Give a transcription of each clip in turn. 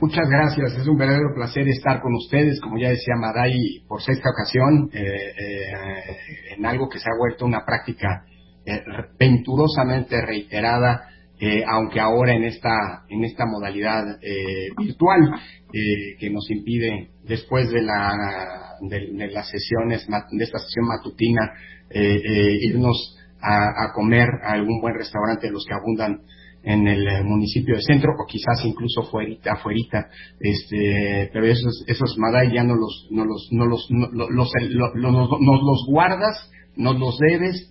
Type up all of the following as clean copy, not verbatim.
Muchas gracias, es un verdadero placer estar con ustedes, como ya decía Maday, por sexta ocasión, en algo que se ha vuelto una práctica venturosamente reiterada, aunque ahora en esta modalidad virtual, que nos impide, después de las sesiones, de esta sesión matutina, irnos a comer a algún buen restaurante de los que abundan en el municipio de Centro, o quizás incluso afuerita, pero esos Maday ya nos los guardas, nos los debes,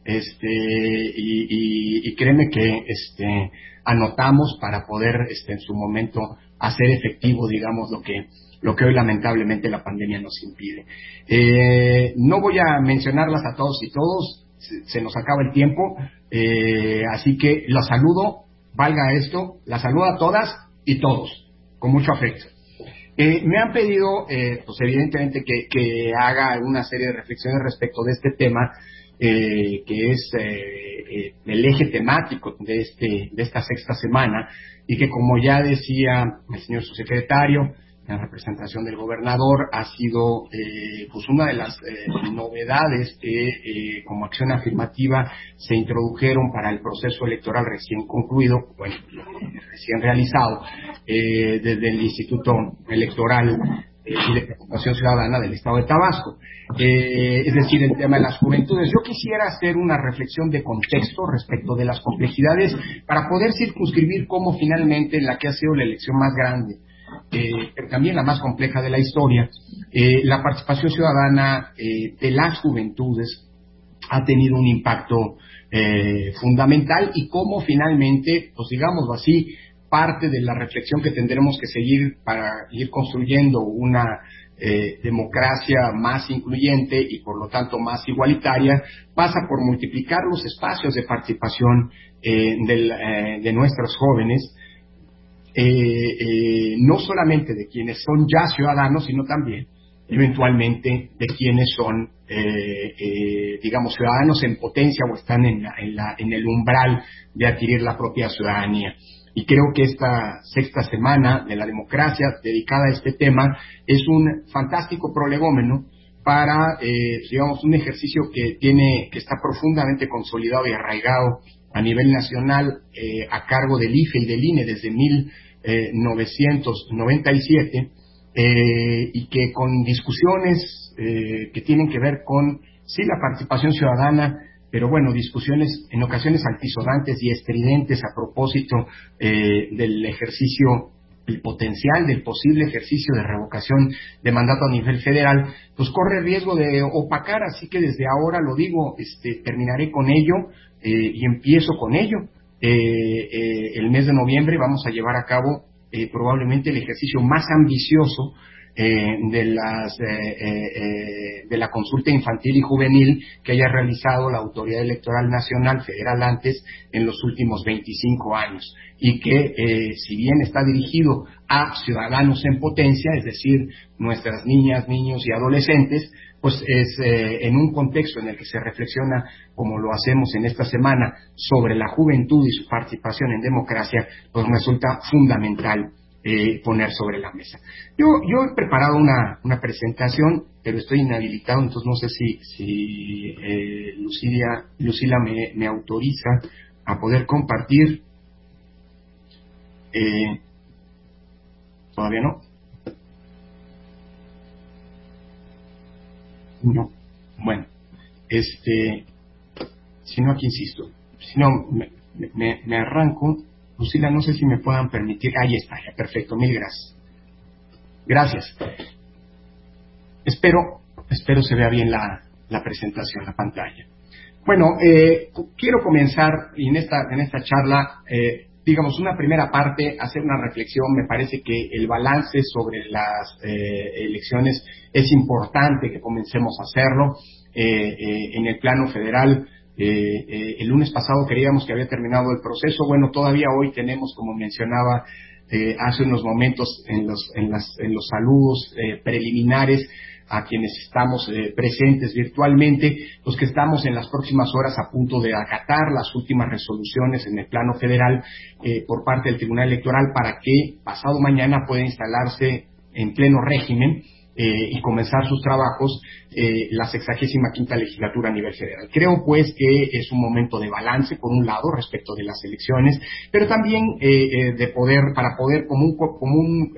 y créeme que anotamos para poder en su momento hacer efectivo, digamos, lo que hoy lamentablemente la pandemia nos impide. No voy a mencionarlas a todos y todos, se nos acaba el tiempo, así que los saludo, valga esto, las saludo a todas y todos, con mucho afecto. Me han pedido, pues evidentemente, que haga una serie de reflexiones respecto de este tema, que es el eje temático de esta sexta semana, y que, como ya decía el señor subsecretario, en representación del gobernador, ha sido pues una de las novedades que como acción afirmativa se introdujeron para el proceso electoral recién concluido, recién realizado, desde el Instituto Electoral y de Participación Ciudadana del Estado de Tabasco, es decir, el tema de las juventudes. Yo quisiera hacer una reflexión de contexto respecto de las complejidades para poder circunscribir cómo finalmente, en la que ha sido la elección más grande, pero también la más compleja de la historia, la participación ciudadana de las juventudes ha tenido un impacto fundamental, y cómo finalmente, pues digámoslo así, parte de la reflexión que tendremos que seguir para ir construyendo una democracia más incluyente y por lo tanto más igualitaria, pasa por multiplicar los espacios de participación de nuestros jóvenes, no solamente de quienes son ya ciudadanos, sino también eventualmente de quienes son digamos, ciudadanos en potencia o están en el umbral de adquirir la propia ciudadanía. Y creo que esta sexta semana de la democracia dedicada a este tema es un fantástico prolegómeno para, digamos, un ejercicio que está profundamente consolidado y arraigado a nivel nacional, a cargo del IFE y del INE desde 1997, y que con discusiones que tienen que ver con, sí, la participación ciudadana, pero bueno, discusiones en ocasiones altisonantes y estridentes a propósito del ejercicio, el potencial del posible ejercicio de revocación de mandato a nivel federal, pues corre riesgo de opacar. Así que desde ahora lo digo, terminaré con ello, y empiezo con ello. El mes de noviembre vamos a llevar a cabo probablemente el ejercicio más ambicioso de la consulta infantil y juvenil que haya realizado la Autoridad Electoral Nacional Federal antes en los últimos 25 años, y que si bien está dirigido a ciudadanos en potencia, es decir, nuestras niñas, niños y adolescentes, pues es en un contexto en el que se reflexiona, como lo hacemos en esta semana, sobre la juventud y su participación en democracia, pues resulta fundamental poner sobre la mesa. Yo he preparado una presentación, pero estoy inhabilitado, entonces no sé si Lucila me autoriza a poder compartir. ¿Todavía no? No. Bueno, si no, aquí insisto. Si no, me arranco. Lucila, no sé si me puedan permitir. Ahí está, ya, perfecto, mil gracias. Gracias. Espero se vea bien la presentación, la pantalla. Bueno, quiero comenzar en esta charla, digamos, una primera parte, hacer una reflexión. Me parece que el balance sobre las elecciones es importante que comencemos a hacerlo. En el plano federal, el lunes pasado creíamos que había terminado el proceso. Bueno, todavía hoy tenemos, como mencionaba hace unos momentos en los saludos preliminares, a quienes estamos presentes virtualmente, pues que estamos en las próximas horas a punto de acatar las últimas resoluciones en el plano federal por parte del Tribunal Electoral para que pasado mañana pueda instalarse en pleno régimen y comenzar sus trabajos la 65ª legislatura a nivel federal. Creo pues que es un momento de balance por un lado respecto de las elecciones, pero también para poder como un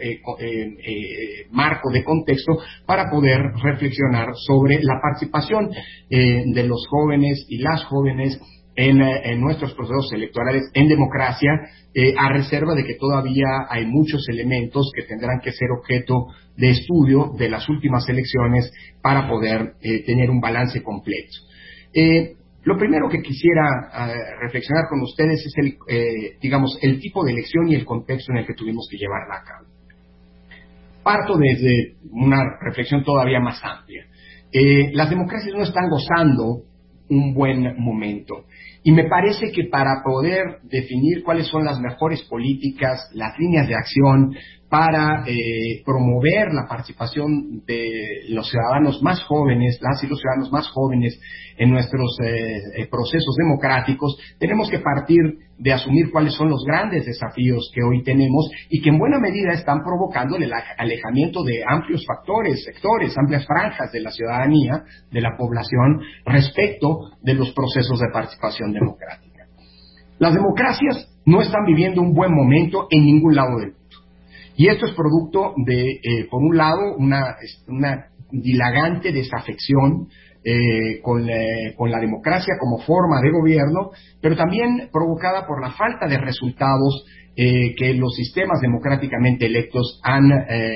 marco de contexto para poder reflexionar sobre la participación de los jóvenes y las jóvenes en nuestros procesos electorales en democracia, a reserva de que todavía hay muchos elementos que tendrán que ser objeto de estudio de las últimas elecciones para poder tener un balance completo. Lo primero que quisiera reflexionar con ustedes es el tipo de elección y el contexto en el que tuvimos que llevarla a cabo. Parto desde una reflexión todavía más amplia. Las democracias no están gozando un buen momento. Y me parece que para poder definir cuáles son las mejores políticas, las líneas de acción para promover la participación de los ciudadanos más jóvenes, las y los ciudadanos más jóvenes en nuestros procesos democráticos, tenemos que partir de asumir cuáles son los grandes desafíos que hoy tenemos y que en buena medida están provocando el alejamiento de amplios factores, sectores, amplias franjas de la ciudadanía, de la población, respecto de los procesos de participación democrática. Las democracias no están viviendo un buen momento en ningún lado del mundo. Y esto es producto de, por un lado, una dilagante desafección con la democracia como forma de gobierno, pero también provocada por la falta de resultados que los sistemas democráticamente electos han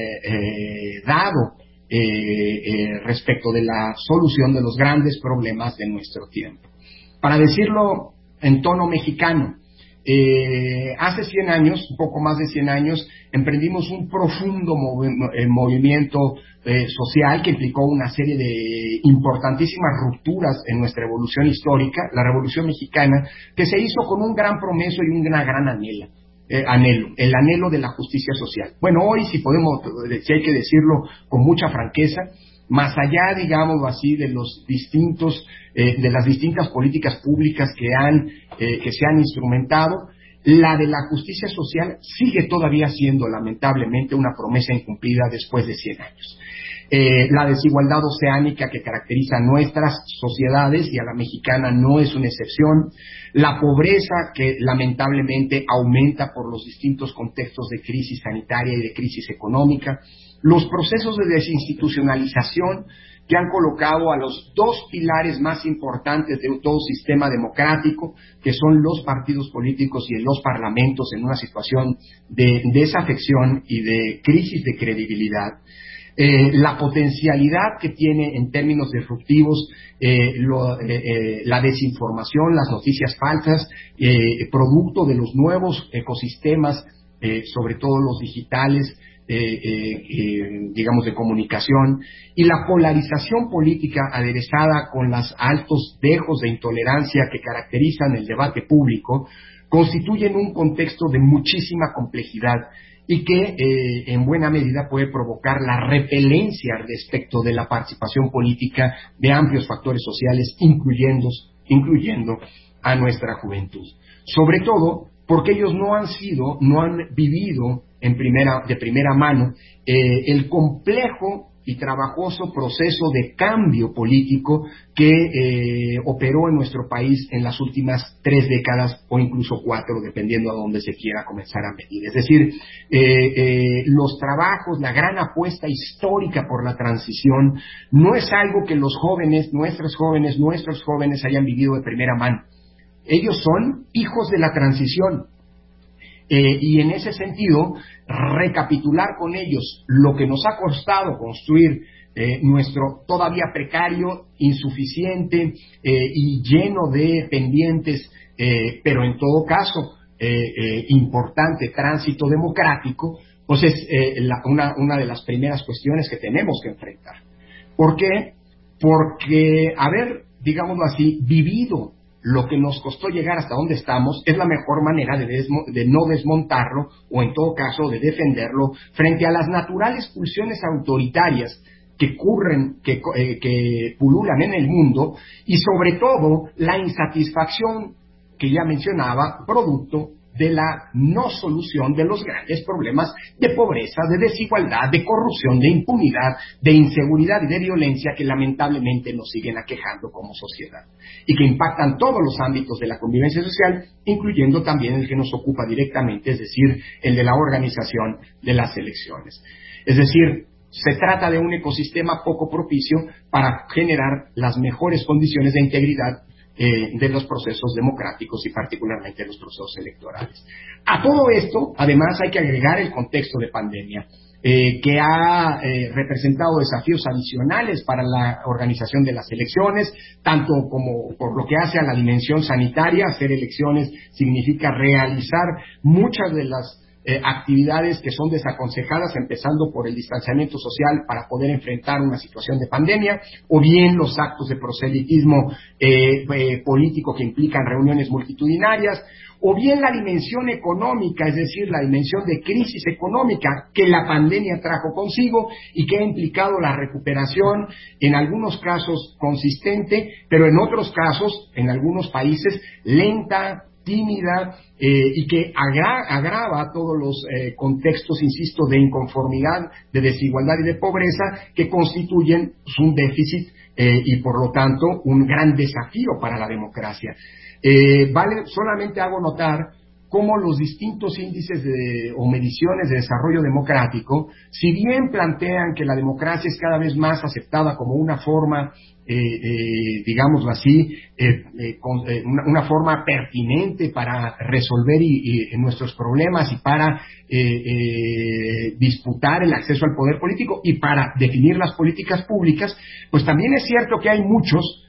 dado respecto de la solución de los grandes problemas de nuestro tiempo. Para decirlo en tono mexicano, hace 100 años, un poco más de 100 años, emprendimos un profundo movimiento social que implicó una serie de importantísimas rupturas en nuestra evolución histórica, la Revolución Mexicana, que se hizo con un gran promeso y una gran anhelo, el anhelo de la justicia social. Bueno, hoy si hay que decirlo con mucha franqueza, más allá, digamos así, de los distintos, de las distintas políticas públicas que se han instrumentado, la de la justicia social sigue todavía siendo lamentablemente una promesa incumplida después de 100 años. La desigualdad oceánica que caracteriza a nuestras sociedades y a la mexicana no es una excepción, la pobreza que lamentablemente aumenta por los distintos contextos de crisis sanitaria y de crisis económica, los procesos de desinstitucionalización que han colocado a los dos pilares más importantes de todo sistema democrático, que son los partidos políticos y los parlamentos, en una situación de desafección y de crisis de credibilidad. La potencialidad que tiene en términos disruptivos la desinformación, las noticias falsas, producto de los nuevos ecosistemas, sobre todo los digitales, digamos de comunicación, y la polarización política aderezada con los altos dejos de intolerancia que caracterizan el debate público, constituyen un contexto de muchísima complejidad y que en buena medida puede provocar la repelencia respecto de la participación política de amplios factores sociales, incluyendo a nuestra juventud. Sobre todo porque ellos no han vivido de primera mano el complejo y trabajoso proceso de cambio político que operó en nuestro país en las últimas 3 décadas o incluso 4, dependiendo a dónde se quiera comenzar a medir. Es decir, los trabajos, la gran apuesta histórica por la transición no es algo que los jóvenes, nuestros jóvenes hayan vivido de primera mano. Ellos son hijos de la transición. Y en ese sentido, recapitular con ellos lo que nos ha costado construir nuestro todavía precario, insuficiente y lleno de pendientes, pero en todo caso importante tránsito democrático, pues es una de las primeras cuestiones que tenemos que enfrentar. ¿Por qué? Porque haber, digámoslo así, vivido lo que nos costó llegar hasta donde estamos es la mejor manera de no desmontarlo o en todo caso de defenderlo frente a las naturales pulsiones autoritarias que pululan en el mundo, y sobre todo la insatisfacción que ya mencionaba, producto de la no solución de los grandes problemas de pobreza, de desigualdad, de corrupción, de impunidad, de inseguridad y de violencia que lamentablemente nos siguen aquejando como sociedad y que impactan todos los ámbitos de la convivencia social, incluyendo también el que nos ocupa directamente, es decir, el de la organización de las elecciones. Es decir, se trata de un ecosistema poco propicio para generar las mejores condiciones de integridad de los procesos democráticos y particularmente de los procesos electorales. A todo esto, además, hay que agregar el contexto de pandemia, que ha representado desafíos adicionales para la organización de las elecciones, tanto como por lo que hace a la dimensión sanitaria. Hacer elecciones significa realizar muchas de las actividades que son desaconsejadas, empezando por el distanciamiento social para poder enfrentar una situación de pandemia, o bien los actos de proselitismo político que implican reuniones multitudinarias, o bien la dimensión económica, es decir, la dimensión de crisis económica que la pandemia trajo consigo y que ha implicado la recuperación, en algunos casos consistente, pero en otros casos, en algunos países, lenta, tímida, y que agrava todos los contextos, insisto, de inconformidad, de desigualdad y de pobreza que constituyen un déficit y por lo tanto un gran desafío para la democracia. Solamente hago notar cómo los distintos índices o mediciones de desarrollo democrático, si bien plantean que la democracia es cada vez más aceptada como una forma, digámoslo así, una forma pertinente para resolver nuestros problemas y para disputar el acceso al poder político y para definir las políticas públicas, pues también es cierto que hay muchos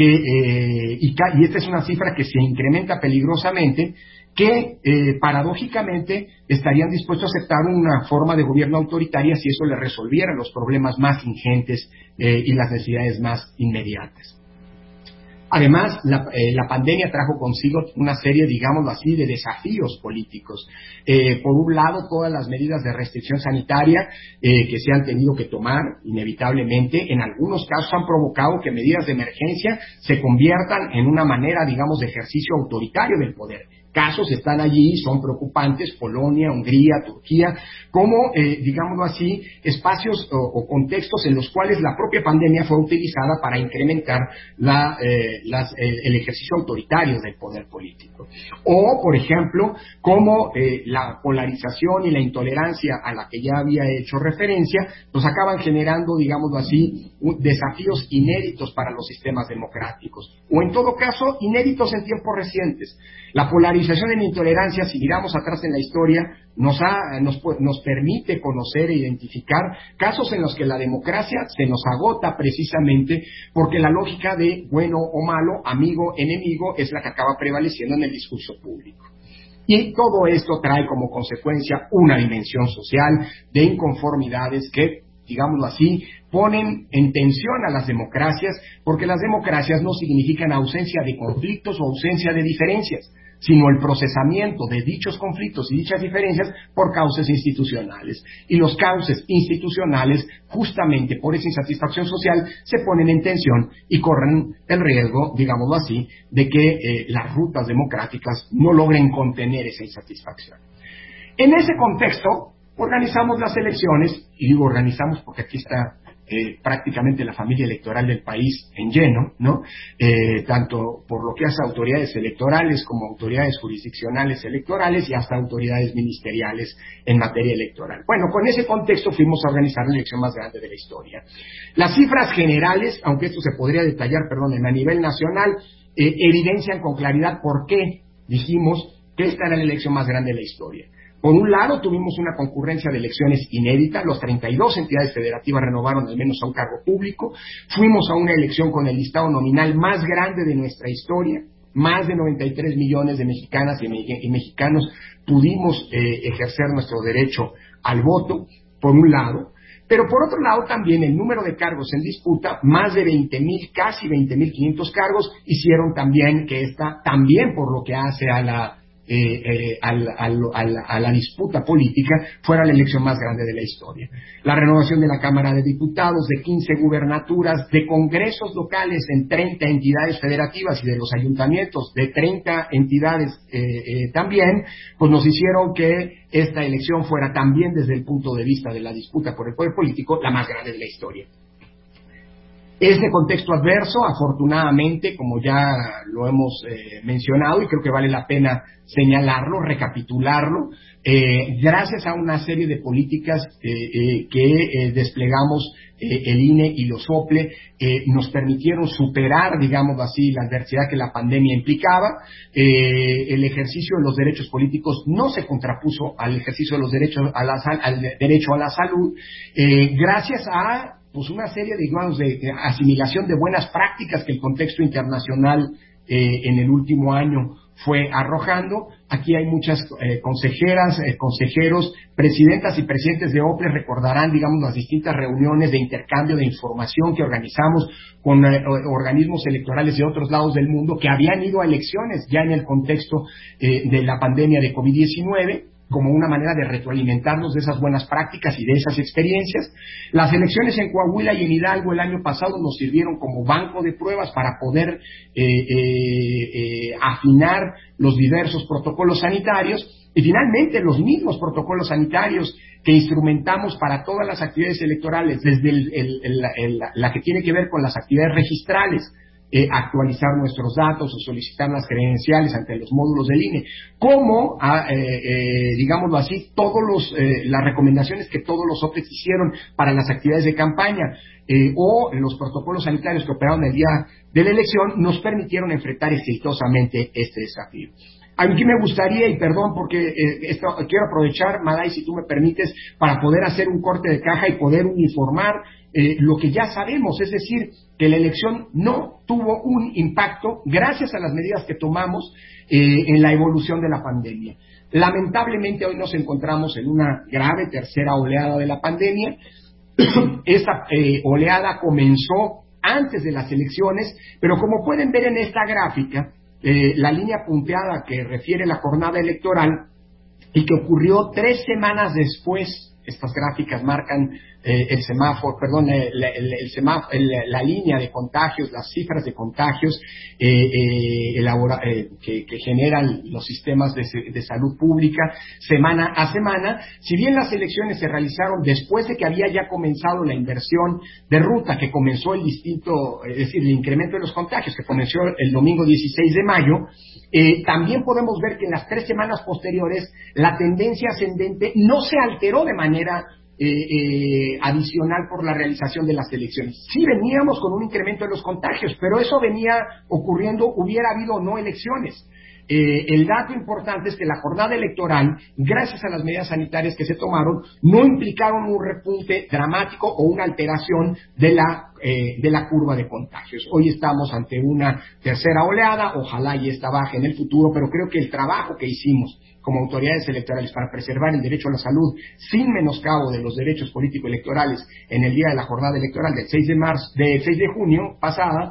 y esta es una cifra que se incrementa peligrosamente, que paradójicamente estarían dispuestos a aceptar una forma de gobierno autoritaria si eso les resolviera los problemas más ingentes y las necesidades más inmediatas. Además, la pandemia trajo consigo una serie, digámoslo así, de desafíos políticos. Por un lado, todas las medidas de restricción sanitaria que se han tenido que tomar, inevitablemente, en algunos casos han provocado que medidas de emergencia se conviertan en una manera, digamos, de ejercicio autoritario del poder. Casos están allí, son preocupantes: Polonia, Hungría, Turquía, como, digámoslo así, espacios o contextos en los cuales la propia pandemia fue utilizada para incrementar el ejercicio autoritario del poder político. O, por ejemplo, como la polarización y la intolerancia a la que ya había hecho referencia, pues acaban generando, digámoslo así, desafíos inéditos para los sistemas democráticos, o en todo caso, inéditos en tiempos recientes. La polarización y la intolerancia, si miramos atrás en la historia, nos permite conocer e identificar casos en los que la democracia se nos agota precisamente porque la lógica de bueno o malo, amigo, enemigo, es la que acaba prevaleciendo en el discurso público. Y todo esto trae como consecuencia una dimensión social de inconformidades que, digámoslo así, ponen en tensión a las democracias, porque las democracias no significan ausencia de conflictos o ausencia de diferencias, sino el procesamiento de dichos conflictos y dichas diferencias por cauces institucionales. Y los cauces institucionales, justamente por esa insatisfacción social, se ponen en tensión y corren el riesgo, digámoslo así, de que las rutas democráticas no logren contener esa insatisfacción. En ese contexto, organizamos las elecciones, y digo organizamos porque aquí está prácticamente la familia electoral del país en lleno, ¿no? Tanto por lo que hace a autoridades electorales como autoridades jurisdiccionales electorales y hasta autoridades ministeriales en materia electoral. Bueno, con ese contexto fuimos a organizar la elección más grande de la historia. Las cifras generales, aunque esto se podría detallar, a nivel nacional, evidencian con claridad por qué dijimos que esta era la elección más grande de la historia. Por un lado, tuvimos una concurrencia de elecciones inédita, los 32 entidades federativas renovaron al menos a un cargo público, fuimos a una elección con el listado nominal más grande de nuestra historia, más de 93 millones de mexicanas y mexicanos pudimos ejercer nuestro derecho al voto, por un lado, pero por otro lado también el número de cargos en disputa, más de 20,000, casi 20,500 cargos, hicieron también que esta, también por lo que hace a la a la disputa política, fuera la elección más grande de la historia. La renovación de la Cámara de Diputados, de 15 gubernaturas, de congresos locales en 30 entidades federativas y de los ayuntamientos de 30 entidades también, pues nos hicieron que esta elección fuera también, desde el punto de vista de la disputa por el poder político, la más grande de la historia. Este contexto adverso, afortunadamente, como ya lo hemos mencionado, y creo que vale la pena señalarlo, recapitularlo, gracias a una serie de políticas que desplegamos el INE y los OPLE, nos permitieron superar, digamos así, la adversidad que la pandemia implicaba. El ejercicio de los derechos políticos no se contrapuso al ejercicio de los derechos al derecho a la salud, gracias a pues una serie, digamos, de asimilación de buenas prácticas que el contexto internacional en el último año fue arrojando. Aquí hay muchas consejeras, consejeros, presidentas y presidentes de OPLE recordarán, digamos, las distintas reuniones de intercambio de información que organizamos con organismos electorales de otros lados del mundo que habían ido a elecciones ya en el contexto de la pandemia de COVID-19, como una manera de retroalimentarnos de esas buenas prácticas y de esas experiencias. Las elecciones en Coahuila y en Hidalgo el año pasado nos sirvieron como banco de pruebas para poder afinar los diversos protocolos sanitarios, y finalmente los mismos protocolos sanitarios que instrumentamos para todas las actividades electorales, desde la que tiene que ver con las actividades registrales, actualizar nuestros datos o solicitar las credenciales ante los módulos del INE, como, digámoslo así, las recomendaciones que todos los OPLES hicieron para las actividades de campaña, o los protocolos sanitarios que operaron el día de la elección, nos permitieron enfrentar exitosamente este desafío. Aquí me gustaría, y perdón porque quiero aprovechar, Maday, si tú me permites, para poder hacer un corte de caja y poder uniformar lo que ya sabemos, es decir, que la elección no tuvo un impacto, gracias a las medidas que tomamos, en la evolución de la pandemia. Lamentablemente hoy nos encontramos en una grave tercera oleada de la pandemia. Esta oleada comenzó antes de las elecciones, pero como pueden ver en esta gráfica, la línea punteada que refiere la jornada electoral y que ocurrió 3 semanas después, estas gráficas marcan el semáforo, perdón, la línea de contagios, las cifras de contagios que generan los sistemas de salud pública semana a semana. Si bien las elecciones se realizaron después de que había ya comenzado la inversión de ruta, que comenzó el incremento de los contagios, que comenzó el domingo 16 de mayo, también podemos ver que en las 3 semanas posteriores la tendencia ascendente no se alteró de manera adicional por la realización de las elecciones. Sí veníamos con un incremento de los contagios, pero eso venía ocurriendo, hubiera habido o no elecciones. El dato importante es que la jornada electoral, gracias a las medidas sanitarias que se tomaron, no implicaron un repunte dramático o una alteración de la curva de contagios. Hoy estamos ante una tercera oleada, ojalá y esta baje en el futuro, pero creo que el trabajo que hicimos como autoridades electorales para preservar el derecho a la salud sin menoscabo de los derechos político-electorales en el día de la jornada electoral del 6 de junio pasada,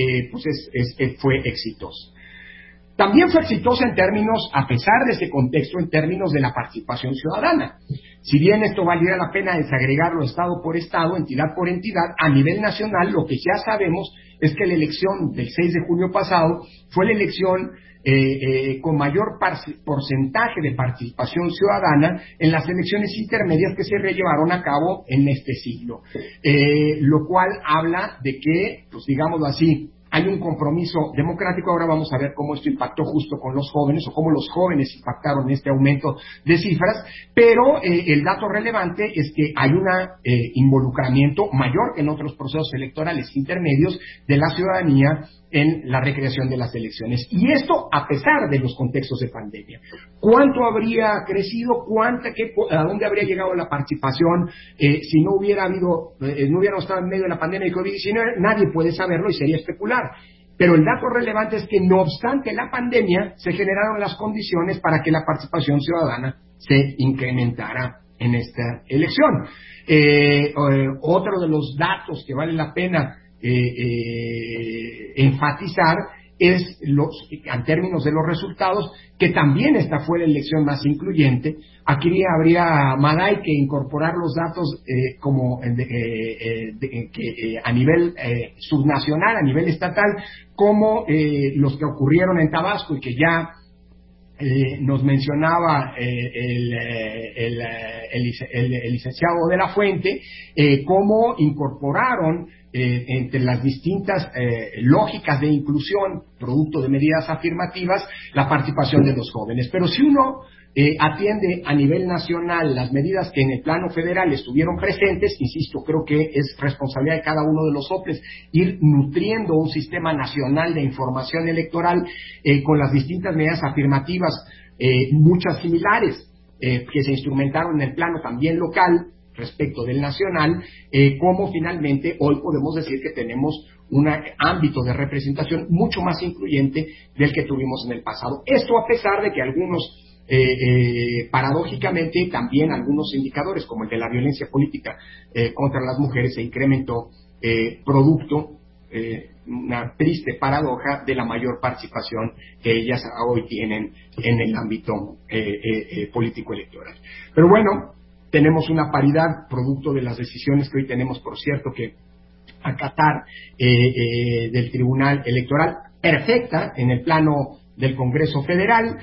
fue exitoso. También fue exitosa en términos, a pesar de ese contexto, en términos de la participación ciudadana. Si bien esto valdría la pena desagregarlo estado por estado, entidad por entidad, a nivel nacional lo que ya sabemos es que la elección del 6 de junio pasado fue la elección con mayor porcentaje de participación ciudadana en las elecciones intermedias que se llevaron a cabo en este siglo, lo cual habla de que, pues digámoslo así, hay un compromiso democrático. Ahora vamos a ver cómo esto impactó justo con los jóvenes, o cómo los jóvenes impactaron en este aumento de cifras, pero el dato relevante es que hay un involucramiento mayor que en otros procesos electorales intermedios de la ciudadanía en la recreación de las elecciones. Y esto a pesar de los contextos de pandemia. ¿Cuánto habría crecido? ¿A dónde habría llegado la participación si no hubiéramos estado en medio de la pandemia de COVID-19? Nadie puede saberlo y sería especular. Pero el dato relevante es que no obstante la pandemia se generaron las condiciones para que la participación ciudadana se incrementara en esta elección. Otro de los datos que vale la pena enfatizar en términos de los resultados, que también esta fue la elección más incluyente. Aquí habría, Maday, que incorporar los datos a nivel subnacional, a nivel estatal, como los que ocurrieron en Tabasco y que ya nos mencionaba el licenciado de la Fuente, cómo incorporaron entre las distintas lógicas de inclusión, producto de medidas afirmativas, la participación de los jóvenes. Pero si uno atiende a nivel nacional las medidas que en el plano federal estuvieron presentes, insisto, creo que es responsabilidad de cada uno de los OPLES ir nutriendo un sistema nacional de información electoral con las distintas medidas afirmativas, muchas similares, que se instrumentaron en el plano también local respecto del nacional, como finalmente hoy podemos decir que tenemos un ámbito de representación mucho más incluyente del que tuvimos en el pasado. Esto a pesar de que algunos paradójicamente también algunos indicadores como el de la violencia política contra las mujeres se incrementó producto, una triste paradoja, de la mayor participación que ellas hoy tienen en el ámbito político electoral. Pero bueno, tenemos una paridad producto de las decisiones que hoy tenemos, por cierto, que acatar del Tribunal Electoral, perfecta en el plano del Congreso Federal.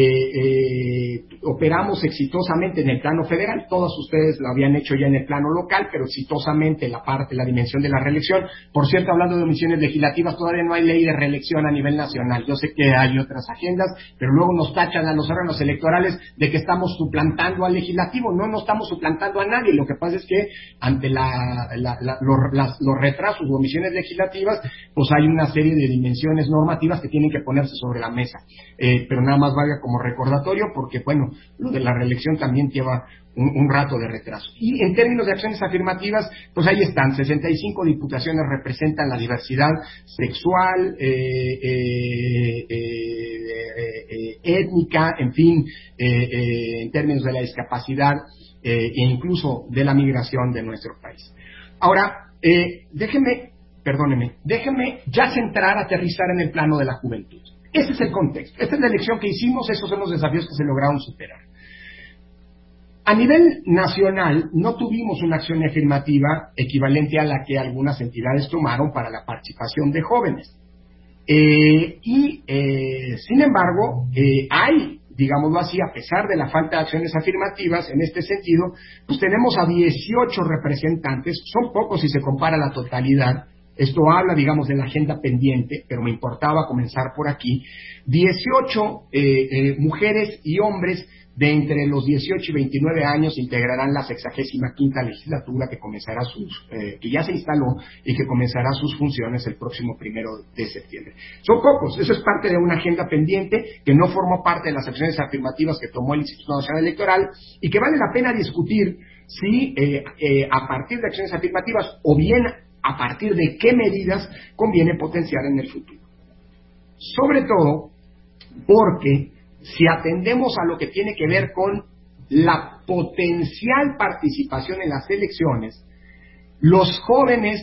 Operamos exitosamente en el plano federal, todos ustedes lo habían hecho ya en el plano local, pero exitosamente la dimensión de la reelección. Por cierto, hablando de omisiones legislativas, todavía no hay ley de reelección a nivel nacional. Yo sé que hay otras agendas, pero luego nos tachan a los órganos electorales de que estamos suplantando al legislativo. No estamos suplantando a nadie. Lo que pasa es que ante los retrasos o omisiones legislativas, pues hay una serie de dimensiones normativas que tienen que ponerse sobre la mesa. Pero nada más valga como recordatorio, porque bueno, lo de la reelección también lleva un rato de retraso. Y en términos de acciones afirmativas, pues ahí están, 65 diputaciones representan la diversidad sexual, étnica, en fin, en términos de la discapacidad e incluso de la migración de nuestro país. Ahora, déjeme ya centrar, aterrizar en el plano de la juventud. Ese es el contexto, esta es la elección que hicimos, esos son los desafíos que se lograron superar. A nivel nacional no tuvimos una acción afirmativa equivalente a la que algunas entidades tomaron para la participación de jóvenes. Sin embargo, hay, digámoslo así, a pesar de la falta de acciones afirmativas en este sentido, pues tenemos a 18 representantes, son pocos si se compara la totalidad. Esto habla, digamos, de la agenda pendiente, pero me importaba comenzar por aquí. 18 mujeres y hombres de entre los 18 y 29 años integrarán la 65ª legislatura que ya se instaló y que comenzará sus funciones el próximo 1 de septiembre. Son pocos, eso es parte de una agenda pendiente que no formó parte de las acciones afirmativas que tomó el Instituto Nacional Electoral y que vale la pena discutir si a partir de acciones afirmativas o bien a partir de qué medidas conviene potenciar en el futuro. Sobre todo porque si atendemos a lo que tiene que ver con la potencial participación en las elecciones, los jóvenes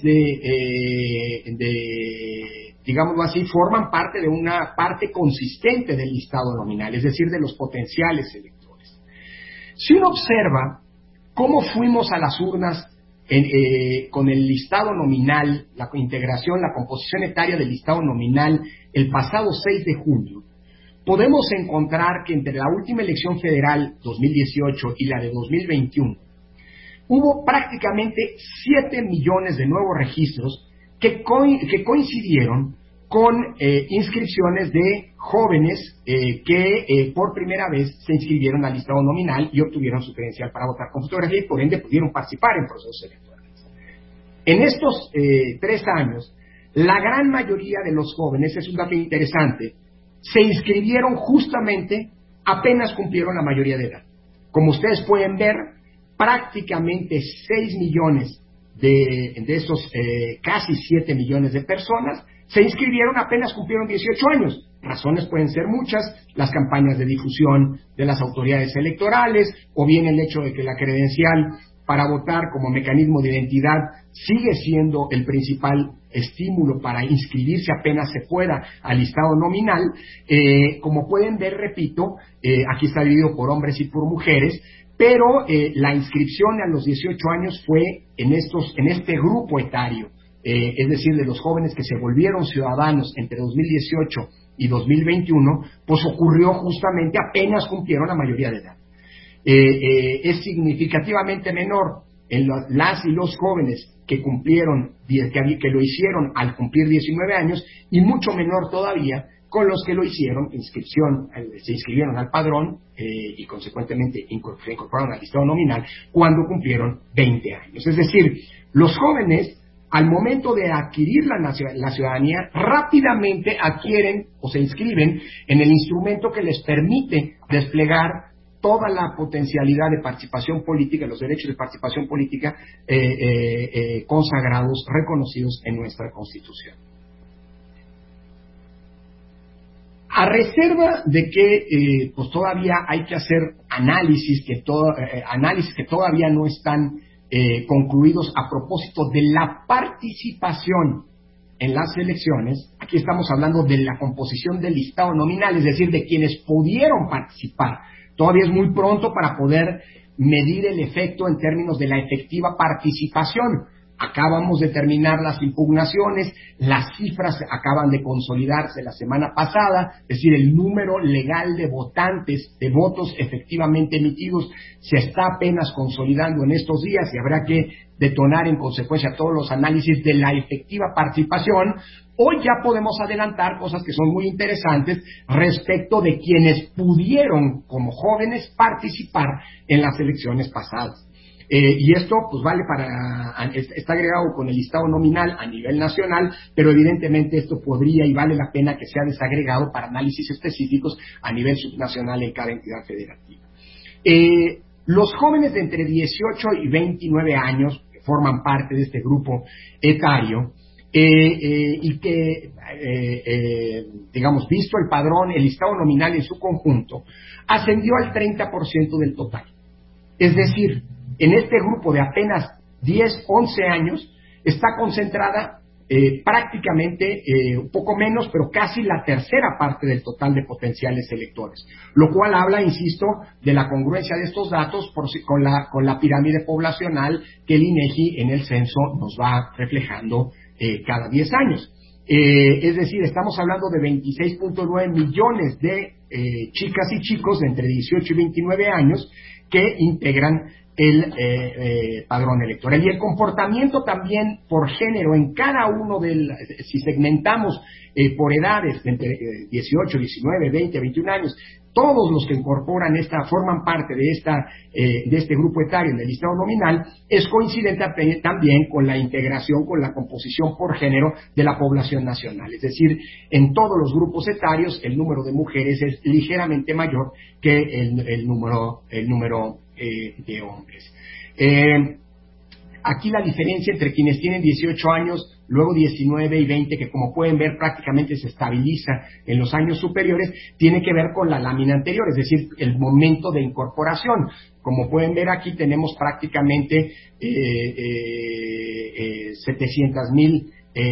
digámoslo así, forman parte de una parte consistente del listado nominal, es decir, de los potenciales electores. Si uno observa cómo fuimos a las urnas con el listado nominal, la integración, la composición etaria del listado nominal el pasado 6 de junio, podemos encontrar que entre la última elección federal 2018 y la de 2021 hubo prácticamente 7 millones de nuevos registros que coincidieron con inscripciones de jóvenes que por primera vez se inscribieron al listado nominal y obtuvieron su credencial para votar con fotografía y por ende pudieron participar en procesos electorales. En estos 3 años, la gran mayoría de los jóvenes, es un dato interesante, se inscribieron justamente apenas cumplieron la mayoría de edad. Como ustedes pueden ver, prácticamente 6 millones de esos casi 7 millones de personas se inscribieron apenas cumplieron 18 años. Razones pueden ser muchas, las campañas de difusión de las autoridades electorales, o bien el hecho de que la credencial para votar como mecanismo de identidad sigue siendo el principal estímulo para inscribirse apenas se pueda al listado nominal. Como pueden ver, repito, aquí está dividido por hombres y por mujeres, pero la inscripción a los 18 años fue en este grupo etario, es decir, de los jóvenes que se volvieron ciudadanos entre 2018 y 2021, pues ocurrió justamente apenas cumplieron la mayoría de edad. Es significativamente menor en las y los jóvenes que cumplieron, que lo hicieron al cumplir 19 años, y mucho menor todavía con los que lo hicieron, se inscribieron al padrón y consecuentemente se incorporaron al listado nominal cuando cumplieron 20 años. Es decir, los jóvenes, al momento de adquirir la ciudadanía, rápidamente adquieren o se inscriben en el instrumento que les permite desplegar toda la potencialidad de participación política, los derechos de participación política consagrados, reconocidos en nuestra Constitución. A reserva de que pues todavía hay que hacer análisis que todavía no están concluidos a propósito de la participación en las elecciones. Aquí estamos hablando de la composición del listado nominal, es decir, de quienes pudieron participar. Todavía es muy pronto para poder medir el efecto en términos de la efectiva participación. Acabamos de terminar las impugnaciones, las cifras acaban de consolidarse la semana pasada, es decir, el número legal de votantes, de votos efectivamente emitidos, se está apenas consolidando en estos días y habrá que detonar en consecuencia todos los análisis de la efectiva participación. Hoy ya podemos adelantar cosas que son muy interesantes respecto de quienes pudieron, como jóvenes, participar en las elecciones pasadas. Y esto pues está agregado con el listado nominal a nivel nacional, pero evidentemente esto podría y vale la pena que sea desagregado para análisis específicos a nivel subnacional en cada entidad federativa. Los jóvenes de entre 18 y 29 años que forman parte de este grupo etario, y que, digamos, visto el padrón, el listado nominal en su conjunto, ascendió al 30% del total. Es decir, en este grupo de apenas 10, 11 años está concentrada prácticamente un poco menos, pero casi la tercera parte del total de potenciales electores, lo cual habla, insisto, de la congruencia de estos datos con la pirámide poblacional que el INEGI en el censo nos va reflejando cada 10 años. Es decir, estamos hablando de 26.9 millones de chicas y chicos de entre 18 y 29 años que integran el padrón electoral. Y el comportamiento también por género en cada uno si segmentamos por edades, entre 18, 19, 20, 21 años, todos los que incorporan forman parte de este grupo etario en el listado nominal, es coincidente también con la integración, con la composición por género de la población nacional. Es decir, en todos los grupos etarios el número de mujeres es ligeramente mayor que el número de hombres. Aquí la diferencia entre quienes tienen 18 años, luego 19 y 20, que como pueden ver prácticamente se estabiliza en los años superiores, tiene que ver con la lámina anterior, es decir, el momento de incorporación. Como pueden ver aquí tenemos prácticamente 700,000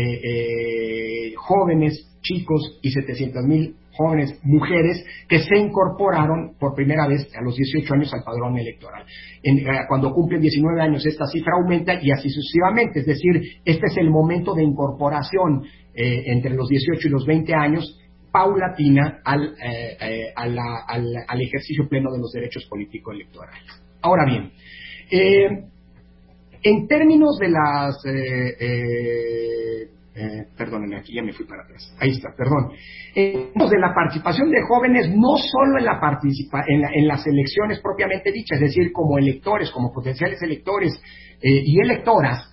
jóvenes, chicos, y 700,000 jóvenes mujeres que se incorporaron por primera vez a los 18 años al padrón electoral. Cuando cumplen 19 años esta cifra aumenta y así sucesivamente, es decir, este es el momento de incorporación entre los 18 y los 20 años paulatina al ejercicio pleno de los derechos político-electorales. Ahora bien, en términos de las... perdónenme, aquí ya me fui para atrás. Ahí está, perdón. De la participación de jóvenes, no solo en las elecciones propiamente dichas, es decir, como electores, como potenciales electores y electoras,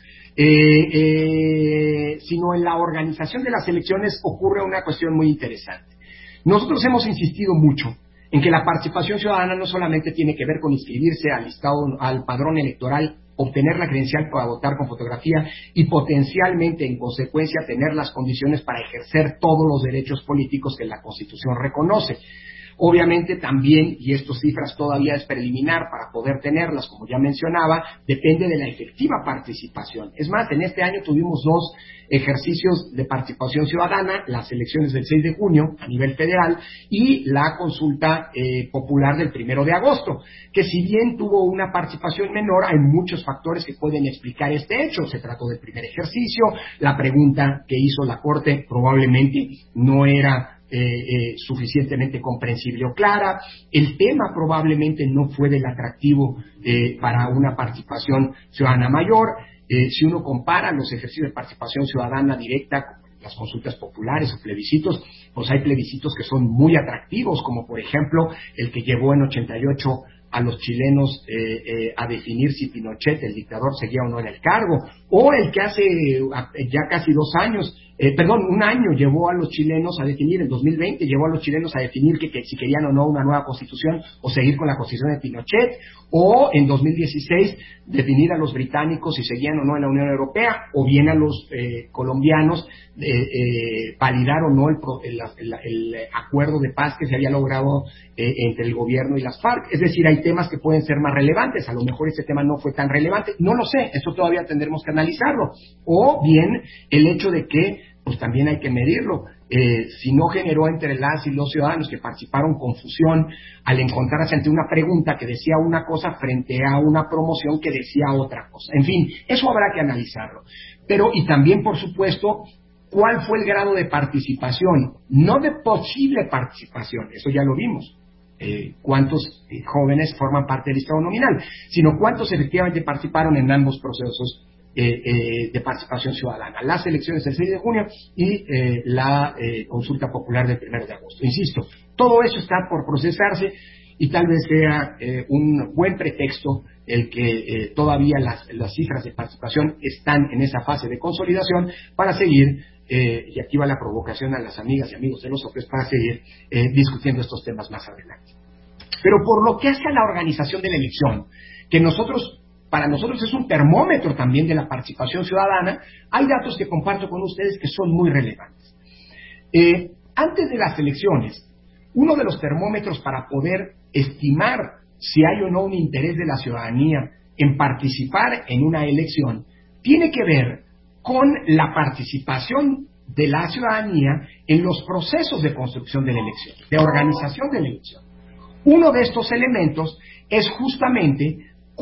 sino en la organización de las elecciones ocurre una cuestión muy interesante. Nosotros hemos insistido mucho en que la participación ciudadana no solamente tiene que ver con inscribirse al padrón electoral, obtener la credencial para votar con fotografía y potencialmente, en consecuencia, tener las condiciones para ejercer todos los derechos políticos que la Constitución reconoce. Obviamente también, y estas cifras todavía es preliminar para poder tenerlas, como ya mencionaba, depende de la efectiva participación. Es más, en este año tuvimos 2 ejercicios de participación ciudadana, las elecciones del 6 de junio a nivel federal y la consulta popular del 1 de agosto, que si bien tuvo una participación menor, hay muchos factores que pueden explicar este hecho. Se trató del primer ejercicio, la pregunta que hizo la Corte probablemente no era suficientemente comprensible o clara, el tema probablemente no fue del atractivo para una participación ciudadana mayor. Si uno compara los ejercicios de participación ciudadana directa con las consultas populares o plebiscitos, pues hay plebiscitos que son muy atractivos, como por ejemplo el que llevó en 88 a los chilenos a definir si Pinochet, el dictador, seguía o no en el cargo, o el que hace ya casi 2 años, un año llevó a los chilenos a definir, en 2020 llevó a los chilenos a definir que si querían o no una nueva constitución o seguir con la constitución de Pinochet, o en 2016 definir a los británicos si seguían o no en la Unión Europea, o bien a los colombianos validar o no el acuerdo de paz que se había logrado entre el gobierno y las FARC. Es decir, hay temas que pueden ser más relevantes, a lo mejor ese tema no fue tan relevante, no lo sé, eso todavía tendremos que analizarlo, o bien el hecho de que pues también hay que medirlo. Si no generó entre las y los ciudadanos que participaron confusión al encontrarse ante una pregunta que decía una cosa frente a una promoción que decía otra cosa. En fin, eso habrá que analizarlo. Pero, y también, por supuesto, ¿cuál fue el grado de participación? No de posible participación, eso ya lo vimos. Cuántos jóvenes forman parte del listado nominal, sino cuántos efectivamente participaron en ambos procesos de participación ciudadana, las elecciones del 6 de junio y la consulta popular del 1 de agosto. Insisto, todo eso está por procesarse y tal vez sea un buen pretexto el que todavía las cifras de participación están en esa fase de consolidación para seguir, y aquí va la provocación a las amigas y amigos de los OPEs, para seguir discutiendo estos temas más adelante. Pero por lo que hace a la organización de la elección, que para nosotros es un termómetro también de la participación ciudadana, hay datos que comparto con ustedes que son muy relevantes. Antes de las elecciones, uno de los termómetros para poder estimar si hay o no un interés de la ciudadanía en participar en una elección tiene que ver con la participación de la ciudadanía en los procesos de construcción de la elección, de organización de la elección. Uno de estos elementos es justamente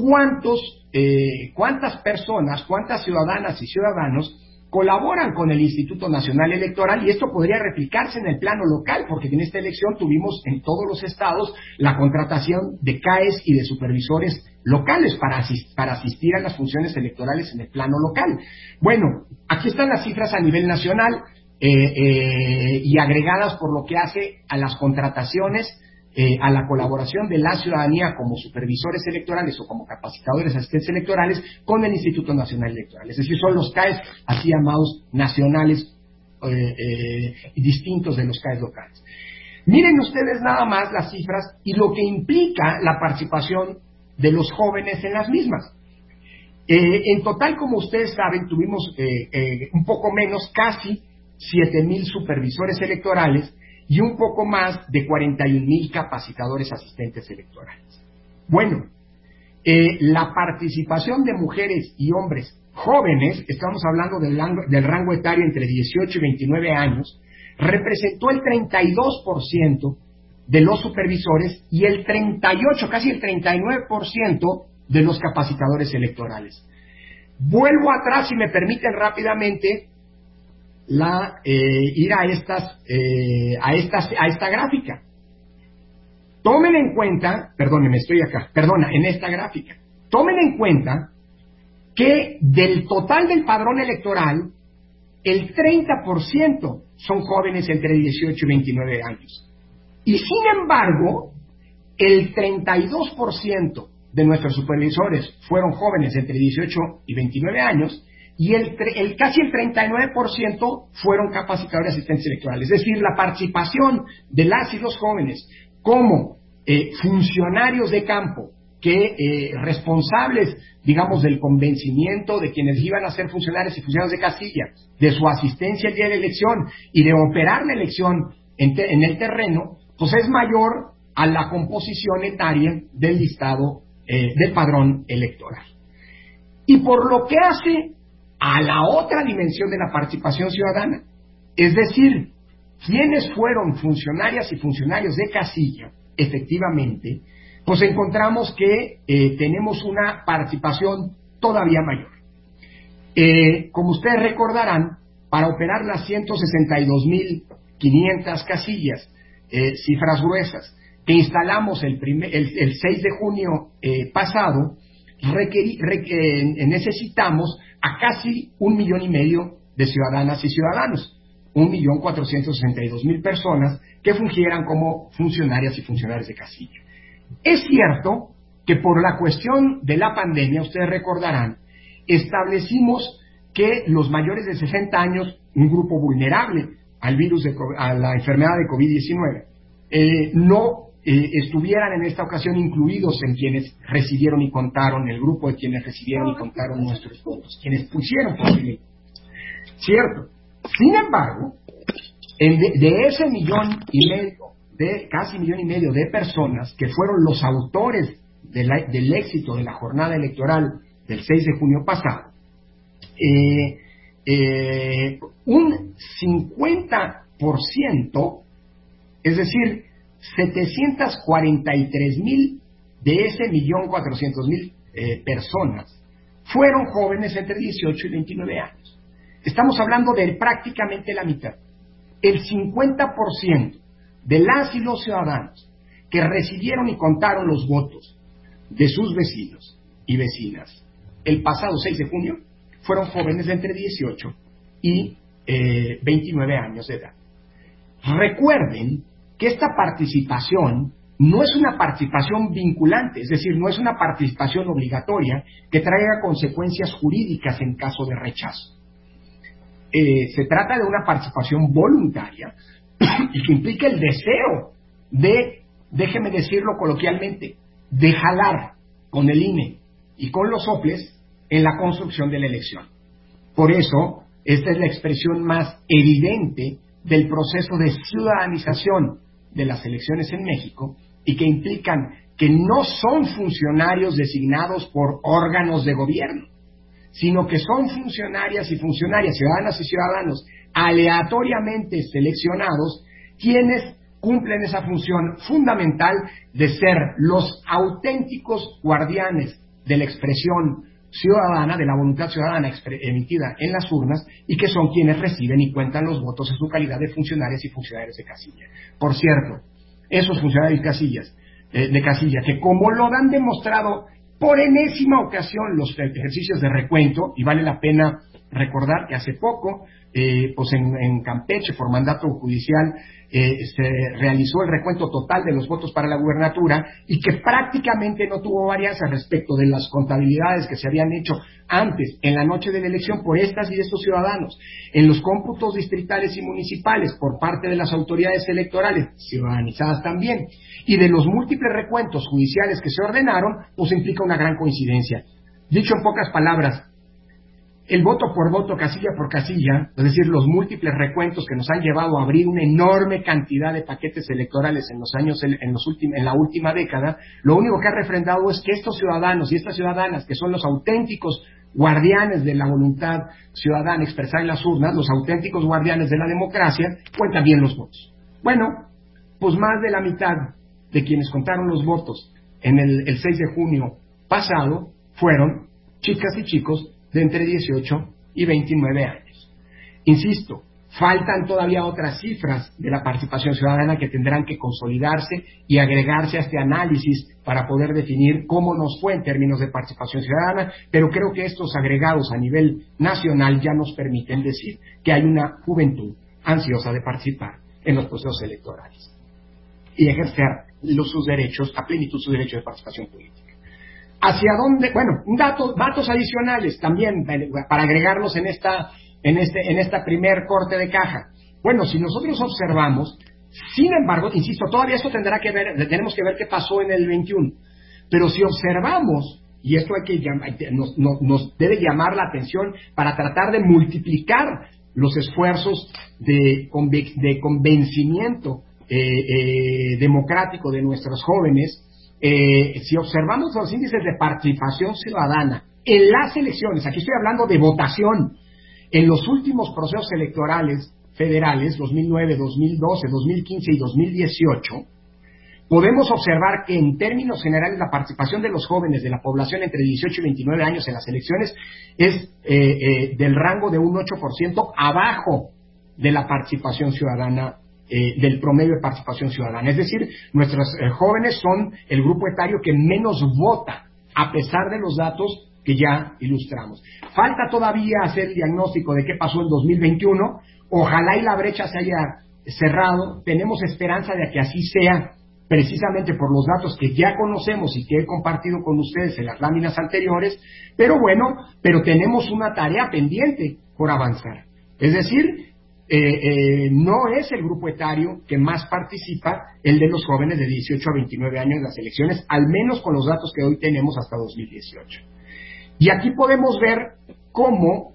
cuántas personas, cuántas ciudadanas y ciudadanos colaboran con el Instituto Nacional Electoral, y esto podría replicarse en el plano local, porque en esta elección tuvimos en todos los estados la contratación de CAEs y de supervisores locales para asistir a las funciones electorales en el plano local. Bueno, aquí están las cifras a nivel nacional y agregadas por lo que hace a las contrataciones, a la colaboración de la ciudadanía como supervisores electorales o como capacitadores asistentes electorales con el Instituto Nacional Electoral. Es decir, son los CAEs así llamados nacionales distintos de los CAEs locales. Miren ustedes nada más las cifras y lo que implica la participación de los jóvenes en las mismas. En total, como ustedes saben, tuvimos un poco menos, casi 7,000 supervisores electorales y un poco más de 41,000 capacitadores asistentes electorales. Bueno, la participación de mujeres y hombres jóvenes, estamos hablando del rango etario entre 18 y 29 años, representó el 32% de los supervisores y el 38, casi el 39% de los capacitadores electorales. Vuelvo atrás, si me permiten rápidamente, ir a esta gráfica. Tomen en cuenta, en esta gráfica, tomen en cuenta que del total del padrón electoral, el 30% son jóvenes entre 18 y 29 años. Y sin embargo, el 32% de nuestros supervisores fueron jóvenes entre 18 y 29 años, y casi el 39% fueron capacitadores asistentes electorales. Es decir, la participación de las y los jóvenes como funcionarios de campo, responsables, digamos, del convencimiento de quienes iban a ser funcionarios y funcionarios de casilla, de su asistencia el día de la elección y de operar la elección en el terreno, pues es mayor a la composición etaria del listado del padrón electoral. Y por lo que hace a la otra dimensión de la participación ciudadana, es decir, quienes fueron funcionarias y funcionarios de casilla, efectivamente, pues encontramos que tenemos una participación todavía mayor. Como ustedes recordarán, para operar las 162.500 casillas, cifras gruesas, que instalamos el 6 de junio pasado, necesitamos a casi 1,5 millones de ciudadanas y ciudadanos, 1,462,000 personas que fungieran como funcionarias y funcionarios de casilla. Es cierto que por la cuestión de la pandemia, ustedes recordarán, establecimos que los mayores de 60 años, un grupo vulnerable al virus a la enfermedad de COVID-19, no estuvieran en esta ocasión incluidos en quienes recibieron y contaron, el grupo de quienes recibieron y contaron nuestros votos, quienes pusieron posible. Cierto. Sin embargo, de ese 1,5 millones, casi 1,5 millones de personas que fueron los autores del éxito de la jornada electoral del 6 de junio pasado, un 50%, es decir, 743,000 de ese 1,400,000 personas fueron jóvenes entre 18 y 29 años. Estamos hablando de prácticamente la mitad. El 50% de las y los ciudadanos que recibieron y contaron los votos de sus vecinos y vecinas el pasado 6 de junio fueron jóvenes de entre 18 y 29 años de edad. Recuerden que esta participación no es una participación vinculante, es decir, no es una participación obligatoria que traiga consecuencias jurídicas en caso de rechazo. Se trata de una participación voluntaria y que implica el deseo de, déjeme decirlo coloquialmente, de jalar con el INE y con los soples en la construcción de la elección. Por eso, esta es la expresión más evidente del proceso de ciudadanización de las elecciones en México y que implican que no son funcionarios designados por órganos de gobierno, sino que son funcionarias y funcionarias, ciudadanas y ciudadanos aleatoriamente seleccionados, quienes cumplen esa función fundamental de ser los auténticos guardianes de la expresión ciudadana, de la voluntad ciudadana emitida en las urnas, y que son quienes reciben y cuentan los votos en su calidad de funcionarias y funcionarios de casilla. Por cierto, esos funcionarios de casilla, que como lo han demostrado por enésima ocasión los ejercicios de recuento, y vale la pena recordar que hace poco, pues en Campeche, por mandato judicial, se realizó el recuento total de los votos para la gubernatura y que prácticamente no tuvo varianza respecto de las contabilidades que se habían hecho antes, en la noche de la elección, por estas y de estos ciudadanos, en los cómputos distritales y municipales por parte de las autoridades electorales, ciudadanizadas también, y de los múltiples recuentos judiciales que se ordenaron, pues implica una gran coincidencia. Dicho en pocas palabras, el voto por voto, casilla por casilla, es decir, los múltiples recuentos que nos han llevado a abrir una enorme cantidad de paquetes electorales en la última década, lo único que ha refrendado es que estos ciudadanos y estas ciudadanas, que son los auténticos guardianes de la voluntad ciudadana expresada en las urnas, los auténticos guardianes de la democracia, cuentan bien los votos. Bueno, pues más de la mitad de quienes contaron los votos en el 6 de junio pasado fueron chicas y chicos de entre 18 y 29 años. Insisto, faltan todavía otras cifras de la participación ciudadana que tendrán que consolidarse y agregarse a este análisis para poder definir cómo nos fue en términos de participación ciudadana, pero creo que estos agregados a nivel nacional ya nos permiten decir que hay una juventud ansiosa de participar en los procesos electorales y ejercer sus derechos, a plenitud sus derechos de participación política. ¿Hacia dónde? Bueno, datos adicionales también para agregarlos en esta primer corte de caja. Bueno, si nosotros observamos, sin embargo, insisto, todavía esto tenemos que ver qué pasó en el 21. Pero si observamos, y esto nos debe llamar la atención para tratar de multiplicar los esfuerzos de convencimiento democrático de nuestros jóvenes, si observamos los índices de participación ciudadana en las elecciones, aquí estoy hablando de votación, en los últimos procesos electorales federales, 2009, 2012, 2015 y 2018, podemos observar que en términos generales la participación de los jóvenes de la población entre 18 y 29 años en las elecciones es del rango de un 8% abajo de la participación ciudadana, del promedio de participación ciudadana. Es decir, nuestros jóvenes son el grupo etario que menos vota, a pesar de los datos que ya ilustramos. Falta todavía hacer el diagnóstico de qué pasó en 2021. Ojalá y la brecha se haya cerrado. Tenemos esperanza de que así sea, precisamente por los datos que ya conocemos y que he compartido con ustedes en las láminas anteriores, pero tenemos una tarea pendiente por avanzar. Es decir, no es el grupo etario que más participa el de los jóvenes de 18 a 29 años en las elecciones, al menos con los datos que hoy tenemos hasta 2018. Y aquí podemos ver cómo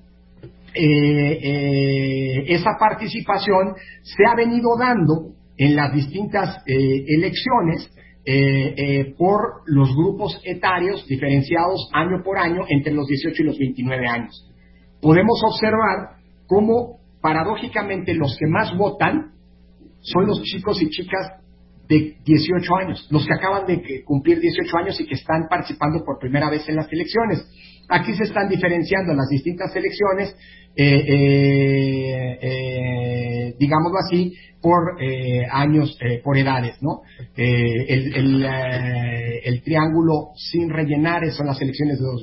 esa participación se ha venido dando en las distintas elecciones por los grupos etarios diferenciados año por año entre los 18 y los 29 años. Podemos observar cómo paradójicamente los que más votan son los chicos y chicas de 18 años, los que acaban de cumplir 18 años y que están participando por primera vez en las elecciones. Aquí se están diferenciando las distintas elecciones, digámoslo así, por años, por edades, ¿no? El triángulo sin rellenar son las elecciones de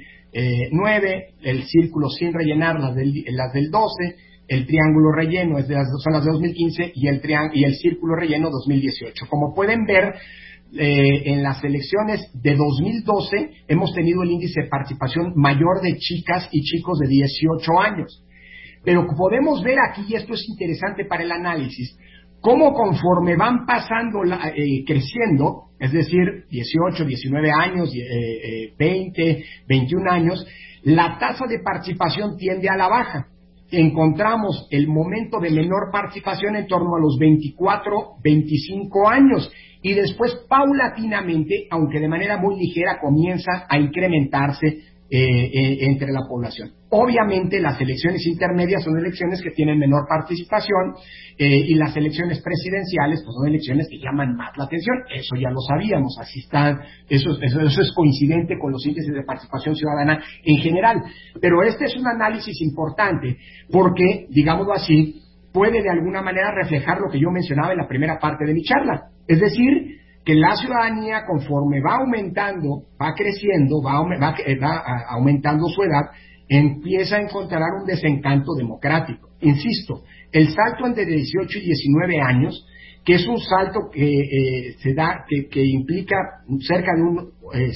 2009, el círculo sin rellenar las del 12, el triángulo relleno son las de 2015 y el círculo relleno 2018. Como pueden ver, en las elecciones de 2012 hemos tenido el índice de participación mayor de chicas y chicos de 18 años. Pero podemos ver aquí, y esto es interesante para el análisis, cómo conforme van pasando, creciendo, es decir, 18, 19 años, 20, 21 años, la tasa de participación tiende a la baja. Encontramos el momento de menor participación en torno a los 24, 25 años y después paulatinamente, aunque de manera muy ligera, comienza a incrementarse entre la población. Obviamente las elecciones intermedias son elecciones que tienen menor participación y las elecciones presidenciales pues son elecciones que llaman más la atención. Eso ya lo sabíamos, así está, eso es coincidente con los índices de participación ciudadana en general. Pero este es un análisis importante porque, digámoslo así, puede de alguna manera reflejar lo que yo mencionaba en la primera parte de mi charla. Es decir, que la ciudadanía, conforme va aumentando, va creciendo, va aumentando su edad, empieza a encontrar un desencanto democrático. Insisto, el salto entre 18 y 19 años, que es un salto que se da, que implica cerca de un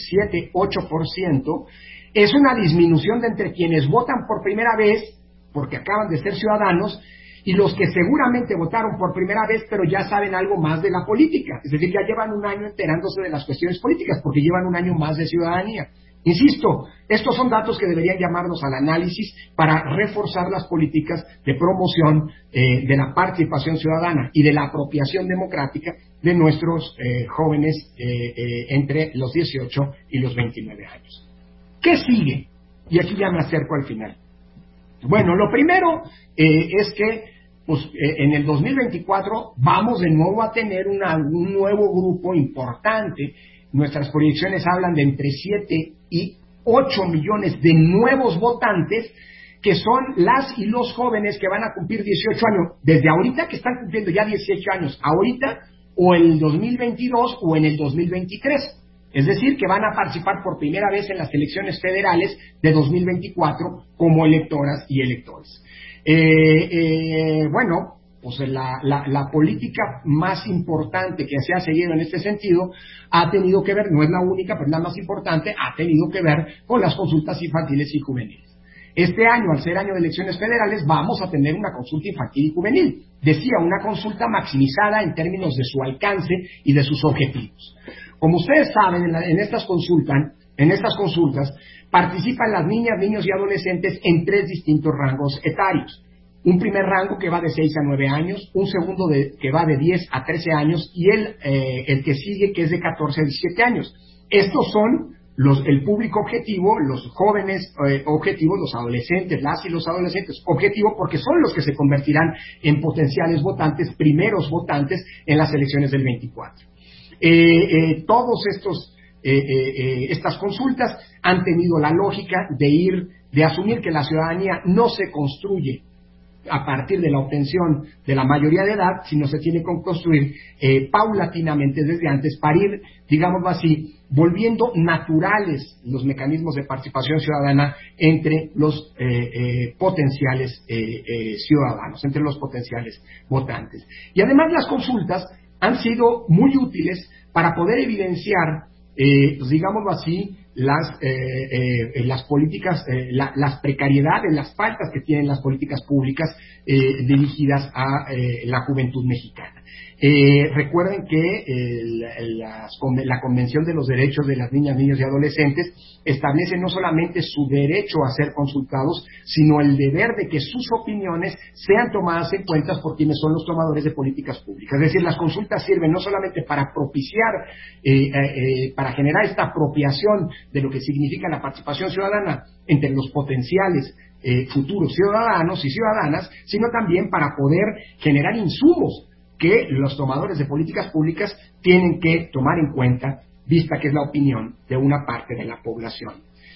7-8%, es una disminución de entre quienes votan por primera vez, porque acaban de ser ciudadanos, y los que seguramente votaron por primera vez, pero ya saben algo más de la política. Es decir, ya llevan un año enterándose de las cuestiones políticas, porque llevan un año más de ciudadanía. Insisto, estos son datos que deberían llamarnos al análisis para reforzar las políticas de promoción de la participación ciudadana y de la apropiación democrática de nuestros jóvenes entre los 18 y los 29 años. ¿Qué sigue? Y aquí ya me acerco al final. Bueno, lo primero es que en el 2024 vamos de nuevo a tener un nuevo grupo importante. Nuestras proyecciones hablan de entre 7 y 8 millones de nuevos votantes, que son las y los jóvenes que van a cumplir 18 años, desde ahorita que están cumpliendo ya 18 años, ahorita o en el 2022 o en el 2023. Es decir, que van a participar por primera vez en las elecciones federales de 2024 como electoras y electores. Bueno, pues la política más importante que se ha seguido en este sentido ha tenido que ver, no es la única, pero es la más importante, ha tenido que ver con las consultas infantiles y juveniles. Este año, al ser año de elecciones federales, vamos a tener una consulta infantil y juvenil. Decía, una consulta maximizada en términos de su alcance y de sus objetivos. Como ustedes saben, en estas consultas participan las niñas, niños y adolescentes en 3 distintos rangos etarios. un primer rango que va de 6 a 9 años, un segundo que va de 10 a 13 años y el que sigue que es de 14 a 17 años. Estos son el público objetivo, los jóvenes objetivos, los adolescentes, las y los adolescentes objetivo, porque son los que se convertirán en potenciales votantes, primeros votantes en las elecciones del 24. Todos estas consultas han tenido la lógica de asumir que la ciudadanía no se construye a partir de la obtención de la mayoría de edad, sino se tiene que construir paulatinamente desde antes para ir, digámoslo así, volviendo naturales los mecanismos de participación ciudadana entre los potenciales ciudadanos, entre los potenciales votantes. Y además las consultas han sido muy útiles para poder evidenciar, pues digámoslo así, las políticas, las precariedades, las faltas que tienen las políticas públicas dirigidas a la juventud mexicana. Recuerden que la Convención de los Derechos de las Niñas, Niños y Adolescentes establece no solamente su derecho a ser consultados, sino el deber de que sus opiniones sean tomadas en cuenta por quienes son los tomadores de políticas públicas. Es decir, las consultas sirven no solamente para propiciar, para generar esta apropiación de lo que significa la participación ciudadana entre los potenciales futuros ciudadanos y ciudadanas, sino también para poder generar insumos que los tomadores de políticas públicas tienen que tomar en cuenta, vista que es la opinión de una parte de la población.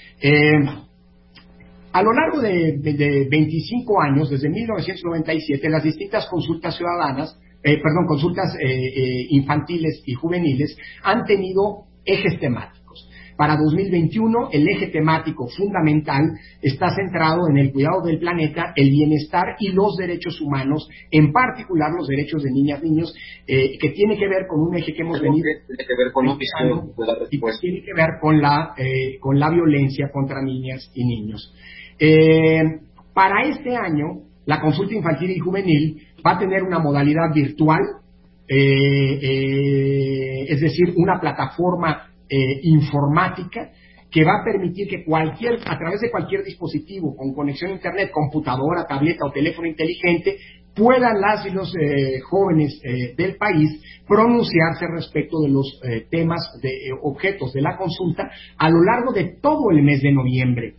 A lo largo de 25 años, desde 1997, las distintas consultas ciudadanas, consultas infantiles y juveniles han tenido ejes temáticos. Para 2021, el eje temático fundamental está centrado en el cuidado del planeta, el bienestar y los derechos humanos, en particular los derechos de niñas y niños, que tiene que ver con un eje que hemos venido y tiene que ver con la violencia contra niñas y niños. Para este año, la consulta infantil y juvenil va a tener una modalidad virtual, es decir, una plataforma informática que va a permitir que a través de cualquier dispositivo con conexión a internet, computadora, tableta o teléfono inteligente, puedan las y los jóvenes del país pronunciarse respecto de los temas objetos de la consulta a lo largo de todo el mes de noviembre.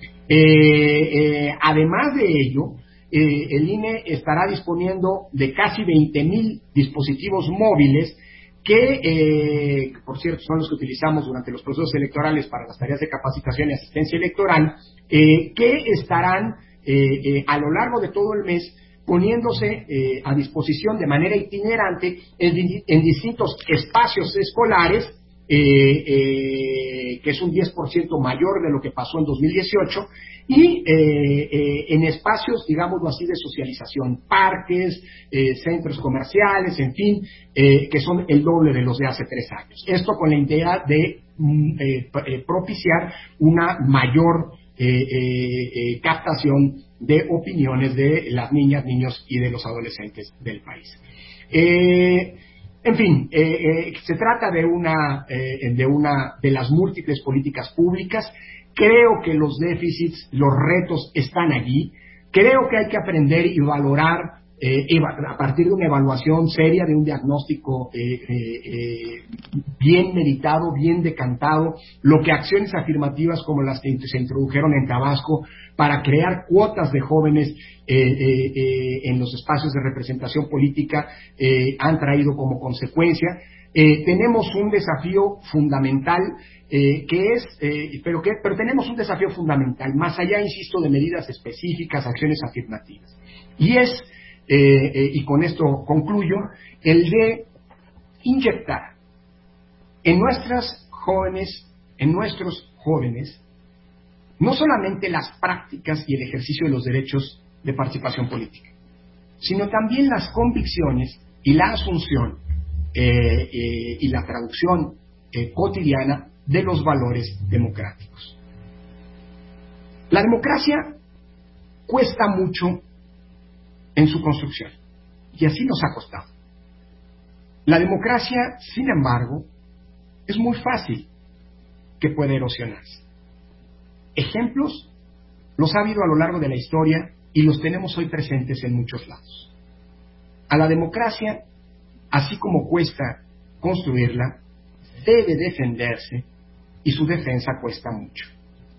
Además de ello, el INE estará disponiendo de casi 20,000 dispositivos móviles que, por cierto, son los que utilizamos durante los procesos electorales para las tareas de capacitación y asistencia electoral, que estarán a lo largo de todo el mes poniéndose a disposición de manera itinerante en distintos espacios escolares, que es un 10% mayor de lo que pasó en 2018, y en espacios, digámoslo así, de socialización, parques, centros comerciales, en fin, que son el doble de los de hace 3 años. Esto con la idea de propiciar una mayor captación de opiniones de las niñas, niños y de los adolescentes del país. En fin, se trata de una de las múltiples políticas públicas. Creo que los déficits, los retos están allí. Creo que hay que aprender y valorar a partir de una evaluación seria, de un diagnóstico bien meditado, bien decantado, lo que acciones afirmativas como las que se introdujeron en Tabasco para crear cuotas de jóvenes en los espacios de representación política han traído como consecuencia. Tenemos un desafío fundamental pero tenemos un desafío fundamental, más allá, insisto, de medidas específicas, acciones afirmativas. Y y con esto concluyo, el de inyectar en nuestros jóvenes, no solamente las prácticas y el ejercicio de los derechos de participación política, sino también las convicciones y la asunción y la traducción cotidiana de los valores democráticos. La democracia cuesta mucho en su construcción, y así nos ha costado. La democracia, sin embargo, es muy fácil que pueda erosionarse. Ejemplos Los ha habido a lo largo de la historia y los tenemos hoy presentes en muchos lados. A la democracia, así como cuesta construirla, debe defenderse y su defensa cuesta mucho.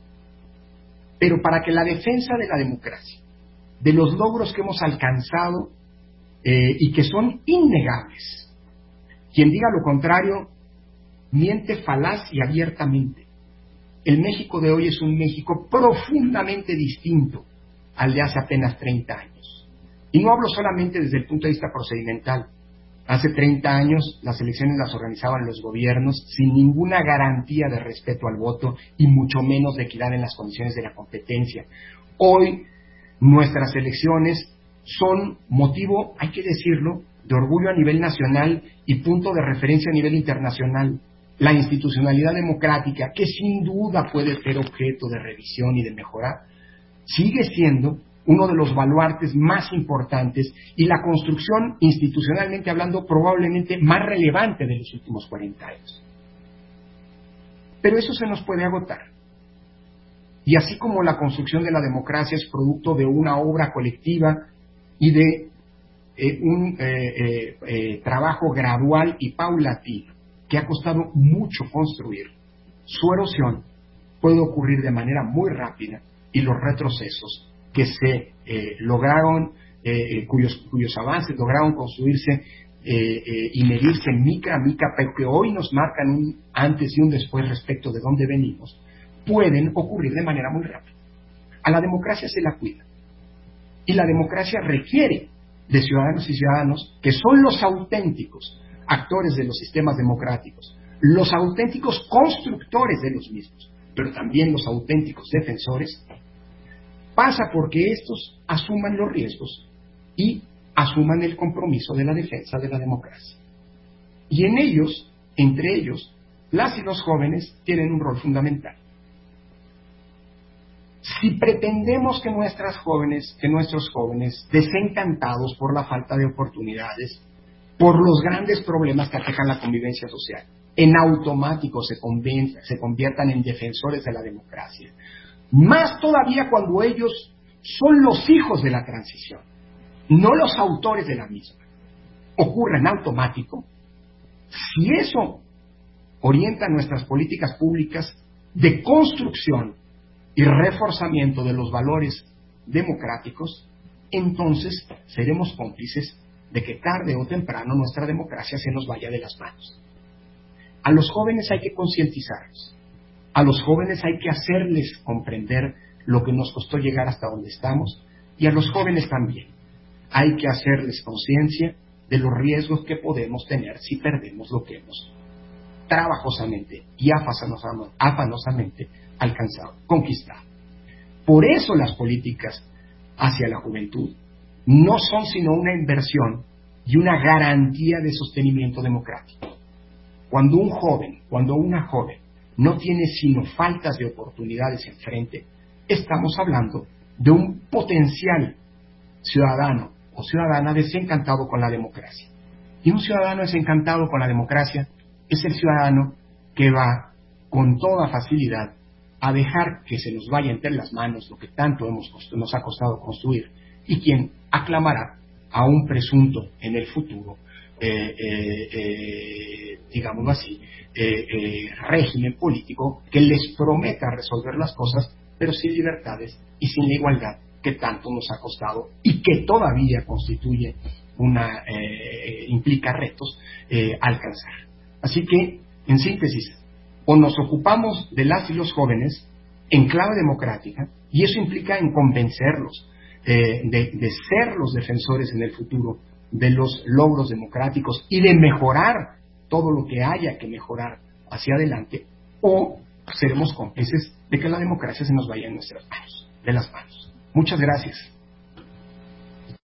Pero para que la defensa de la democracia, de los logros que hemos alcanzado y que son innegables, quien diga lo contrario miente falaz y abiertamente. El México de hoy es un México profundamente distinto al de hace apenas 30 años. Y no hablo solamente desde el punto de vista procedimental. Hace 30 años las elecciones las organizaban los gobiernos sin ninguna garantía de respeto al voto y mucho menos de equidad en las condiciones de la competencia. Hoy nuestras elecciones son motivo, hay que decirlo, de orgullo a nivel nacional y punto de referencia a nivel internacional. La institucionalidad democrática, que sin duda puede ser objeto de revisión y de mejora, sigue siendo uno de los baluartes más importantes y la construcción, institucionalmente hablando, probablemente más relevante de los últimos 40 años. Pero eso se nos puede agotar. Y así como la construcción de la democracia es producto de una obra colectiva y de un trabajo gradual y paulatino, que ha costado mucho construir, su erosión puede ocurrir de manera muy rápida y los retrocesos que se lograron, cuyos avances lograron construirse y medirse mica a mica, pero que hoy nos marcan un antes y un después respecto de dónde venimos, pueden ocurrir de manera muy rápida. A la democracia se la cuida. Y la democracia requiere de ciudadanos y ciudadanos que son los auténticos actores de los sistemas democráticos, los auténticos constructores de los mismos, pero también los auténticos defensores. Pasa porque estos asuman los riesgos y asuman el compromiso de la defensa de la democracia. Y en ellos, entre ellos, las y los jóvenes tienen un rol fundamental. Si pretendemos que nuestros jóvenes, desencantados por la falta de oportunidades, por los grandes problemas que aquejan la convivencia social, en automático se conviertan en defensores de la democracia, más todavía cuando ellos son los hijos de la transición, no los autores de la misma, ocurre en automático. Si eso orienta nuestras políticas públicas de construcción y reforzamiento de los valores democráticos, entonces seremos cómplices de que tarde o temprano nuestra democracia se nos vaya de las manos. A los jóvenes hay que concientizarlos, a los jóvenes hay que hacerles comprender lo que nos costó llegar hasta donde estamos, y a los jóvenes también hay que hacerles conciencia de los riesgos que podemos tener si perdemos lo que hemos trabajosamente y afanosamente alcanzado, conquistado. Por eso las políticas hacia la juventud no son sino una inversión y una garantía de sostenimiento democrático. Cuando un joven, cuando una joven no tiene sino faltas de oportunidades enfrente, estamos hablando de un potencial ciudadano o ciudadana desencantado con la democracia. Y un ciudadano desencantado con la democracia es el ciudadano que va con toda facilidad a dejar que se nos vaya entre las manos lo que tanto nos ha costado construir, y quien aclamará a un presunto en el futuro, digámoslo así, régimen político que les prometa resolver las cosas, pero sin libertades y sin la igualdad que tanto nos ha costado y que todavía constituye implica retos alcanzar. Así que, en síntesis, o nos ocupamos de las y los jóvenes en clave democrática, y eso implica en convencerlos de ser los defensores en el futuro de los logros democráticos y de mejorar todo lo que haya que mejorar hacia adelante, o seremos cómplices de que la democracia se nos vaya de las manos. Muchas gracias.